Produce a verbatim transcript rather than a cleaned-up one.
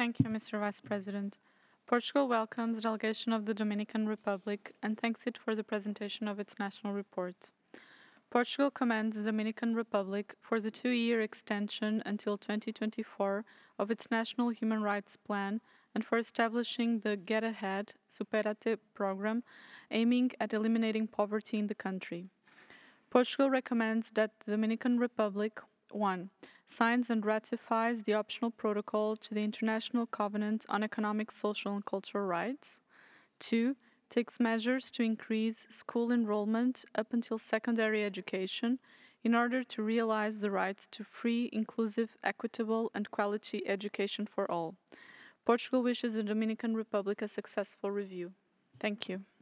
Thank you, Mister Vice President. Portugal welcomes the delegation of the Dominican Republic and thanks it for the presentation of its national report. Portugal commends the Dominican Republic for the two-year extension until twenty twenty-four of its National Human Rights Plan and for establishing the Get Ahead Superate program aiming at eliminating poverty in the country. Portugal recommends that the Dominican Republic one. Signs and ratifies the optional protocol to the International Covenant on Economic, Social and Cultural Rights. two. Takes measures to increase school enrollment up until secondary education in order to realize the rights to free, inclusive, equitable, and quality education for all. Portugal wishes the Dominican Republic a successful review. Thank you.